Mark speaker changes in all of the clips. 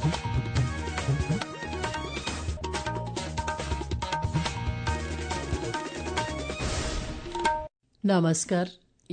Speaker 1: नमस्कार,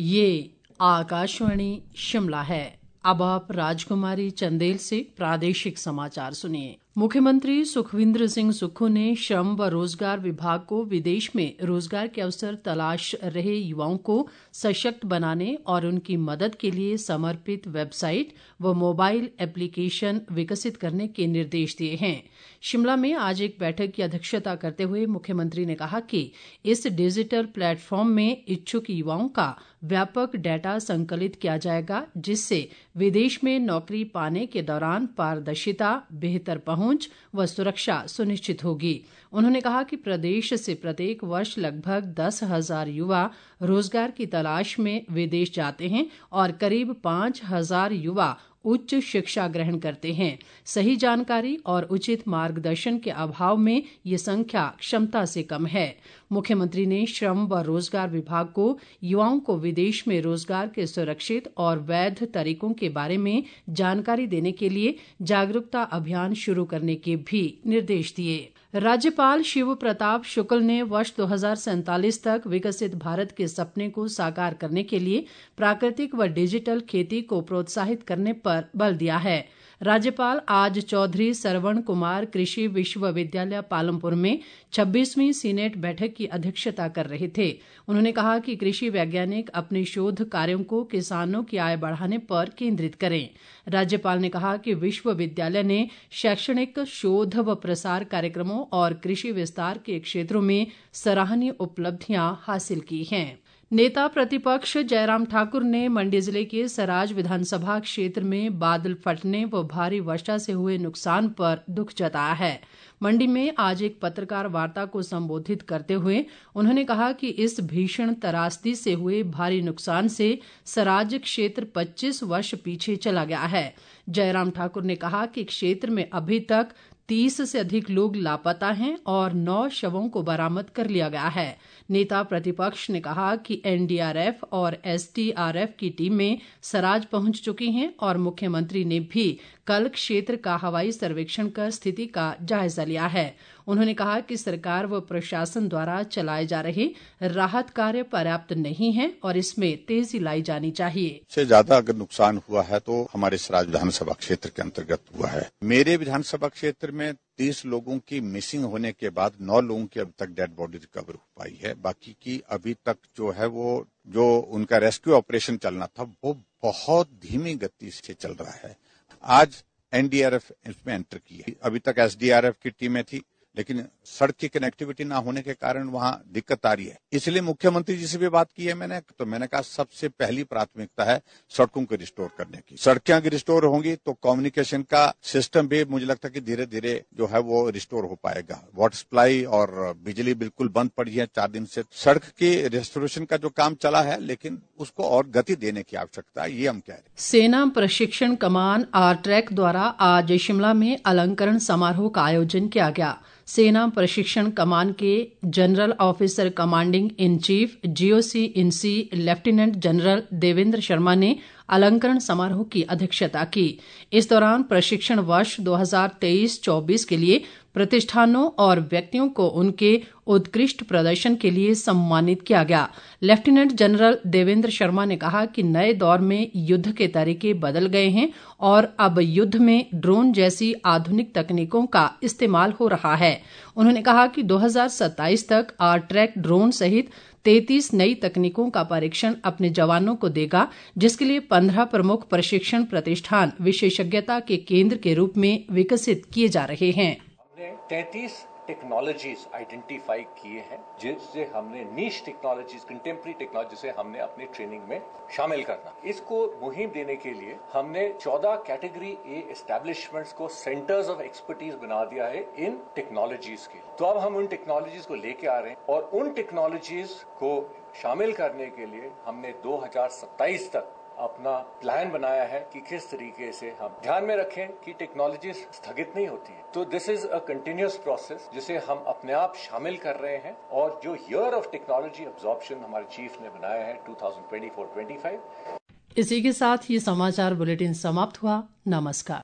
Speaker 1: ये आकाशवाणी शिमला है। अब आप राजकुमारी चंदेल से प्रादेशिक समाचार सुनिए। मुख्यमंत्री सुखविंदर सिंह सुक्खू ने श्रम व रोजगार विभाग को विदेश में रोजगार के अवसर तलाश रहे युवाओं को सशक्त बनाने और उनकी मदद के लिए समर्पित वेबसाइट व मोबाइल एप्लीकेशन विकसित करने के निर्देश दिए हैं। शिमला में आज एक बैठक की अध्यक्षता करते हुए मुख्यमंत्री ने कहा कि इस डिजिटल प्लेटफॉर्म में इच्छुक युवाओं का व्यापक डाटा संकलित किया जाएगा, जिससे विदेश में नौकरी पाने के दौरान पारदर्शिता, बेहतर पहुंच व सुरक्षा सुनिश्चित होगी। उन्होंने कहा कि प्रदेश से प्रत्येक वर्ष लगभग 10,000 युवा रोजगार की तलाश में विदेश जाते हैं और करीब 5,000 युवा उच्च शिक्षा ग्रहण करते हैं। सही जानकारी और उचित मार्गदर्शन के अभाव में ये संख्या क्षमता से कम है। मुख्यमंत्री ने श्रम व रोजगार विभाग को युवाओं को विदेश में रोजगार के सुरक्षित और वैध तरीकों के बारे में जानकारी देने के लिए जागरूकता अभियान शुरू करने के भी निर्देश दिए। राज्यपाल शिव प्रताप शुक्ल ने वर्ष 2047 तक विकसित भारत के सपने को साकार करने के लिए प्राकृतिक व डिजिटल खेती को प्रोत्साहित करने पर बल दिया है। राज्यपाल आज चौधरी सरवण कुमार कृषि विश्वविद्यालय पालमपुर में 26वीं सीनेट बैठक की अध्यक्षता कर रहे थे। उन्होंने कहा कि कृषि वैज्ञानिक अपने शोध कार्यों को किसानों की आय बढ़ाने पर केंद्रित करें। राज्यपाल ने कहा कि विश्वविद्यालय ने शैक्षणिक, शोध व प्रसार कार्यक्रमों और कृषि विस्तार के क्षेत्रों में सराहनीय उपलब्धियां हासिल की हैं। नेता प्रतिपक्ष जयराम ठाकुर ने मंडी जिले के सराज विधानसभा क्षेत्र में बादल फटने व भारी वर्षा से हुए नुकसान पर दुख जताया है। मंडी में आज एक पत्रकार वार्ता को संबोधित करते हुए उन्होंने कहा कि इस भीषण त्रासदी से हुए भारी नुकसान से सराज क्षेत्र 25 वर्ष पीछे चला गया है। जयराम ठाकुर ने कहा कि क्षेत्र में अभी तक 30 से अधिक लोग लापता हैं और 9 शवों को बरामद कर लिया गया है। नेता प्रतिपक्ष ने कहा कि एनडीआरएफ और एसडीआरएफ की टीमें सराज पहुंच चुकी हैं और मुख्यमंत्री ने भी कल क्षेत्र का हवाई सर्वेक्षण कर स्थिति का जायजा लिया है। उन्होंने कहा कि सरकार व प्रशासन द्वारा चलाए जा रहे राहत कार्य पर्याप्त नहीं है और इसमें तेजी लाई जानी चाहिए।
Speaker 2: से ज्यादा अगर नुकसान हुआ है तो हमारे सराज विधानसभा क्षेत्र के अंतर्गत हुआ है। मेरे विधानसभा क्षेत्र में 30 लोगों की मिसिंग होने के बाद 9 लोगों की अब तक डेड बॉडी रिकवर हो पाई है। बाकी की अभी तक जो है वो जो उनका रेस्क्यू ऑपरेशन चलना था वो बहुत धीमी गति से चल रहा है। आज एनडीआरएफ इसमें एंटर की है। अभी तक एसडीआरएफ की टीमें थी, लेकिन सड़क की कनेक्टिविटी ना होने के कारण वहां दिक्कत आ रही है। इसलिए मुख्यमंत्री जी से भी बात की है मैंने कहा सबसे पहली प्राथमिकता है सड़कों को रिस्टोर करने की। सड़कें अगर रिस्टोर होंगी तो कम्युनिकेशन का सिस्टम भी मुझे लगता है कि धीरे धीरे जो है वो रिस्टोर हो पाएगा। वाटर सप्लाई और बिजली बिल्कुल बंद पड़ी है 4 दिन से। सड़क की रेस्टोरेशन का जो काम चला है, लेकिन उसको और गति देने की आवश्यकता है, ये हम कह रहे हैं।
Speaker 1: सेना प्रशिक्षण कमान आरट्रैक द्वारा आज शिमला में अलंकरण समारोह का आयोजन किया गया। सेना प्रशिक्षण कमान के general officer commanding in chief G O C in C lieutenant general Devendra Sharma ने अलंकरण समारोह की अध्यक्षता की। इस दौरान प्रशिक्षण वर्ष 2023-24 के लिए प्रतिष्ठानों और व्यक्तियों को उनके उत्कृष्ट प्रदर्शन के लिए सम्मानित किया गया। लेफ्टिनेंट जनरल देवेंद्र शर्मा ने कहा कि नए दौर में युद्ध के तरीके बदल गए हैं और अब युद्ध में ड्रोन जैसी आधुनिक तकनीकों का इस्तेमाल हो रहा है। उन्होंने कहा कि 2027 तक आरट्रैक ड्रोन सहित 33 नई तकनीकों का परीक्षण अपने जवानों को देगा, जिसके लिए 15 प्रमुख प्रशिक्षण प्रतिष्ठान विशेषज्ञता के केंद्र के रूप में विकसित किए जा रहे हैं।
Speaker 3: हमने 33 टेक्नोलॉजीज आइडेंटिफाई किए हैं, जिससे हमने नीश टेक्नोलॉजीज, कंटेम्प्रेरी टेक्नोलॉजी से हमने अपनी ट्रेनिंग में शामिल करना। इसको मुहिम देने के लिए हमने 14 कैटेगरी ए एस्टैब्लिशमेंट्स को सेंटर्स ऑफ एक्सपर्टीज बना दिया है इन टेक्नोलॉजीज के। तो अब हम उन टेक्नोलॉजीज को लेके आ रहे हैं और उन टेक्नोलॉजीज को शामिल करने के लिए हमने 2027 तक अपना प्लान बनाया है कि किस तरीके से हम ध्यान में रखें कि टेक्नोलॉजी स्थगित नहीं होती है। तो this is a continuous process जिसे हम अपने आप शामिल कर रहे हैं। और जो ईयर ऑफ टेक्नोलॉजी अब्जॉर्प्शन हमारे चीफ ने बनाया है 2024-25।
Speaker 1: इसी के साथ ये समाचार बुलेटिन समाप्त हुआ। नमस्कार।